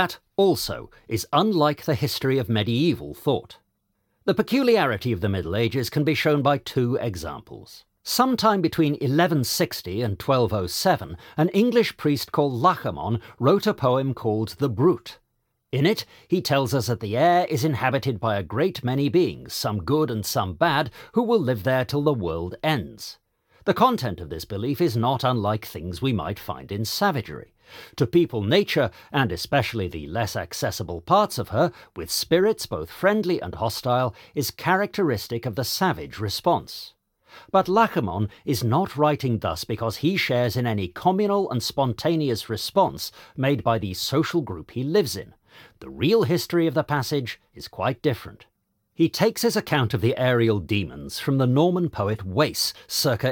That also is unlike the history of medieval thought. The peculiarity of the Middle Ages can be shown by two examples. Sometime between 1160 and 1207, an English priest called Lachamon wrote a poem called The Brute. In it, he tells us that the air is inhabited by a great many beings, some good and some bad, who will live there till the world ends. The content of this belief is not unlike things we might find in savagery. To people nature, and especially the less accessible parts of her, with spirits both friendly and hostile, is characteristic of the savage response. But Lachamon is not writing thus because he shares in any communal and spontaneous response made by the social group he lives in. The real history of the passage is quite different. He takes his account of the aerial demons from the Norman poet Wace, circa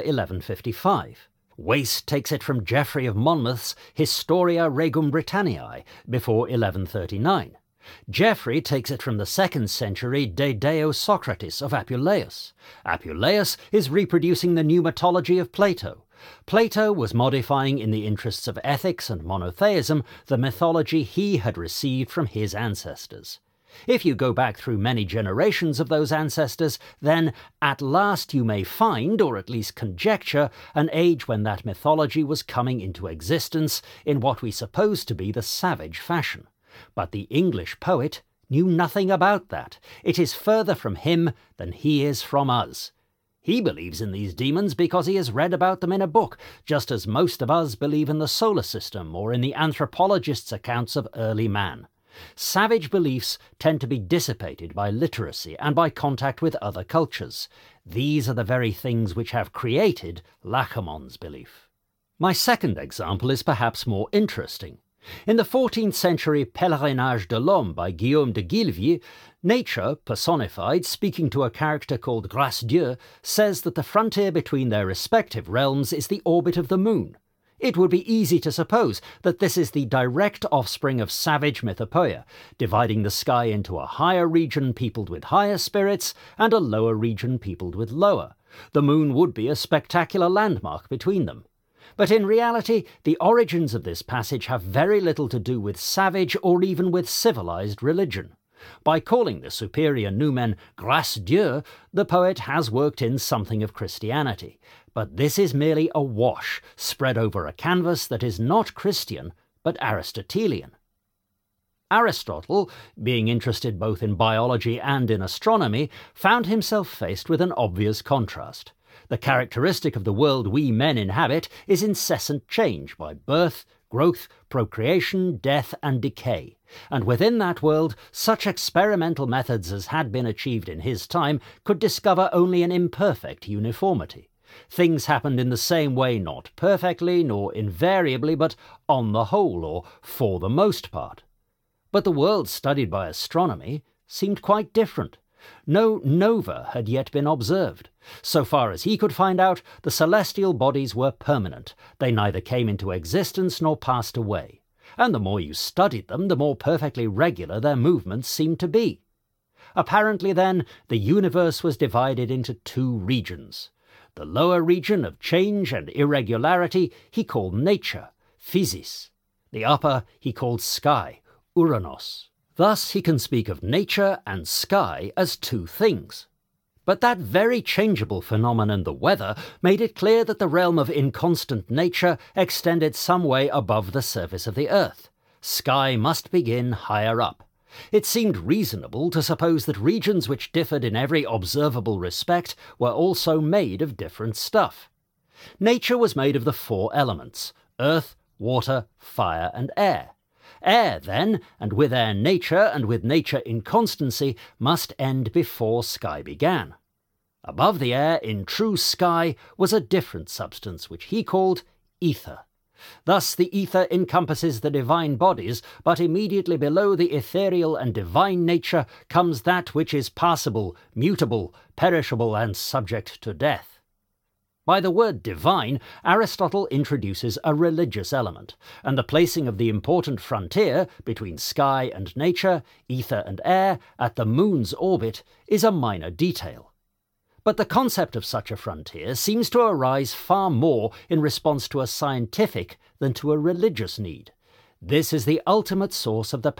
1155. Wace takes it from Geoffrey of Monmouth's Historia Regum Britanniae, before 1139. Geoffrey takes it from the 2nd century De Deo Socratis of Apuleius. Apuleius is reproducing the pneumatology of Plato. Plato was modifying in the interests of ethics and monotheism the mythology he had received from his ancestors. If you go back through many generations of those ancestors, then at last you may find, or at least conjecture, an age when that mythology was coming into existence in what we suppose to be the savage fashion. But the English poet knew nothing about that. It is further from him than he is from us. He believes in these demons because he has read about them in a book, just as most of us believe in the solar system or in the anthropologist's accounts of early man. Savage beliefs tend to be dissipated by literacy and by contact with other cultures. These are the very things which have created Lachamon's belief. My second example is perhaps more interesting. In the 14th century Pèlerinage de l'Homme by Guillaume de Guilvier, nature, personified, speaking to a character called Grâce-Dieu, says that the frontier between their respective realms is the orbit of the moon. It would be easy to suppose that this is the direct offspring of savage mythopoeia, dividing the sky into a higher region peopled with higher spirits and a lower region peopled with lower. The moon would be a spectacular landmark between them. But in reality, the origins of this passage have very little to do with savage or even with civilized religion. By calling the superior noumen Grâce-Dieu, the poet has worked in something of Christianity. But this is merely a wash spread over a canvas that is not Christian, but Aristotelian. Aristotle, being interested both in biology and in astronomy, found himself faced with an obvious contrast. The characteristic of the world we men inhabit is incessant change by birth, growth, procreation, death, and decay. And within that world, such experimental methods as had been achieved in his time could discover only an imperfect uniformity. Things happened in the same way, not perfectly, nor invariably, but on the whole, or for the most part. But the world studied by astronomy seemed quite different. No nova had yet been observed. So far as he could find out, the celestial bodies were permanent. They neither came into existence nor passed away. And the more you studied them, the more perfectly regular their movements seemed to be. Apparently, then, the universe was divided into two regions. The lower region of change and irregularity he called nature, physis. The upper he called sky, uranos. Thus he can speak of nature and sky as two things. But that very changeable phenomenon, the weather, made it clear that the realm of inconstant nature extended some way above the surface of the earth. Sky must begin higher up. It seemed reasonable to suppose that regions which differed in every observable respect were also made of different stuff. Nature was made of the four elements: earth, water, fire, and air. Air, then, and with air nature, and with nature inconstancy, must end before sky began. Above the air, in true sky, was a different substance, which he called ether. Thus the ether encompasses the divine bodies, but immediately below the ethereal and divine nature comes that which is passable, mutable, perishable, and subject to death. By the word divine, Aristotle introduces a religious element, and the placing of the important frontier between sky and nature, ether and air, at the moon's orbit is a minor detail. But the concept of such a frontier seems to arise far more in response to a scientific than to a religious need. This is the ultimate source of the